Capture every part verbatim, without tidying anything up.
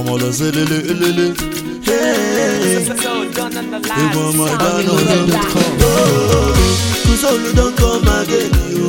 mama lo se le le le le. Hey, hey mama da no no. Cause all you don't come again, you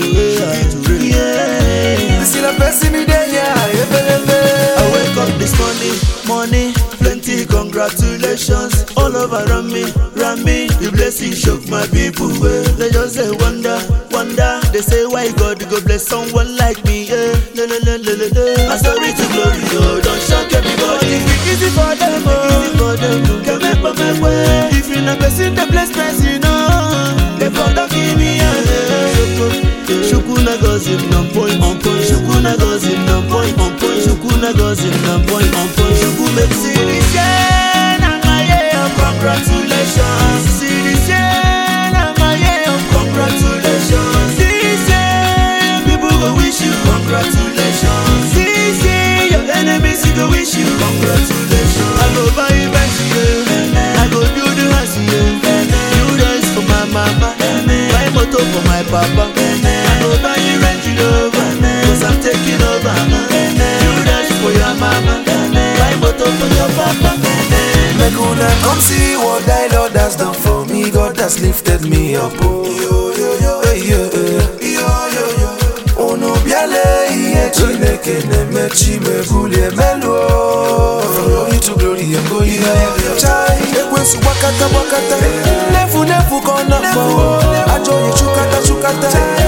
yeah. See the best in me there, yeah. I wake up this morning, morning, plenty congratulations all over around me, around me. The blessing shook my people. Eh. They just say wonder, wonder. They say why God go bless someone like me. Eh. Le, le, le, le, le, le. A story to glory, oh, don't shock everybody. It's easy for them, oh. Easy for them, oh. Come up on my way. If you're not blessing the blessed person, oh, they for the give me a Shukuna gossip on point, on point. Shukuna gossip on point, on point. Shukuna gossip on point, on point. Shuku make cities, yeah, and my yeah, congratulations. Cities, yeah, and my yeah, congratulations. Cities, yeah, people go wish you congratulations. Cities, yeah, your enemies go wish you congratulations. I go buy you back, yeah. I go build the house, yeah. You dance for my mama, buy motor for my papa. Buy you Range Rover, cause I'm taking over. You dance for your mama, buy motor for your papa. Make una come see what thy Lord has done for me. God has lifted me up. Oh, yo, yo, yo, hey, yo, yo, yo, yo. Ono biale iye chineke neme chime gulie melo. From glory to glory, I'm going higher. Chai, ekwensu wakata wakata. Nefu nefu kona fo. Ajoye chukata chukata.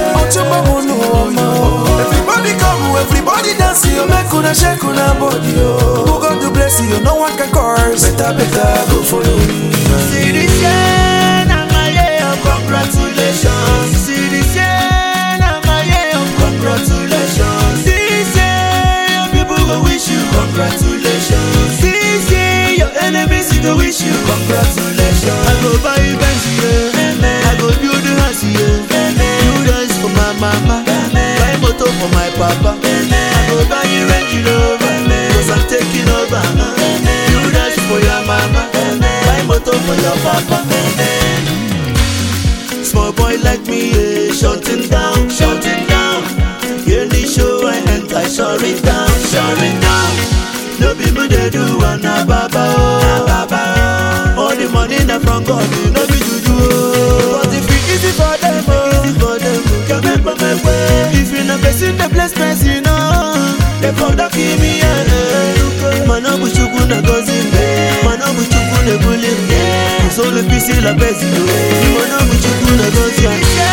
Everybody come, everybody dance, you make una shake una body, oh. Who got to bless you, no one can curse. Better, better, go follow me. See this year, na my year, congratulations. See this year, na my year, congratulations. This year, people go wish you congratulations. This year, your enemies go wish you congratulations. I go buy you Benz, yeah. I go build the house, yeah. Mama, buy motor for my papa. I go buy you Range Rover, cause I'm taking over. You dance for your mama, buy motor for your papa. Small boy like me, yeah, shutting down, shutting down. Yearly show I enter, shut it down, shut it down. No people they do one a baba, oh, baba. All the money in the front God, no be juju. But if it easy for them, oh, easy for them. If you're not blessing the blessed person, you know, they for the give me a Mano buchuku na gozi Mano buchuku na bully Solo pisi la pesi Mano buchuku na gozi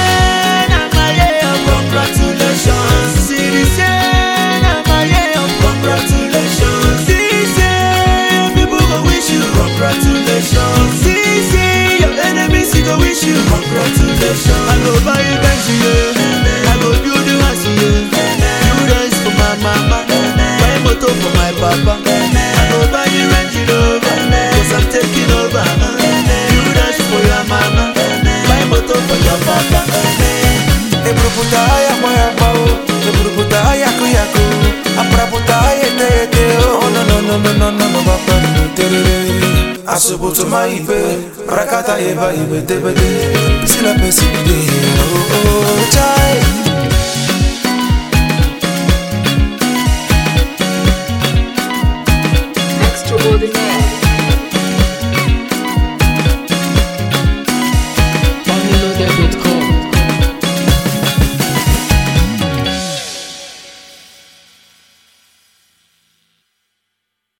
Congratulations Citizen Congratulations Citizen People go wish you congratulations Citizen Your enemies go wish you congratulations I go buy you Benz, yeah. I go build the house, yeah. You dance for my mama, buy motor for my papa. I go buy you Range Rover, cause I'm taking over. You dance for your mama, buy motor for your papa. Ebruputa ya moya pao, ebruputa ya kuyako, apraputa ya tete. Oh no no no no no no no papa no terere. Asubutu maipe, prakata eva ibe tebede. Sila pesi de, oh oh.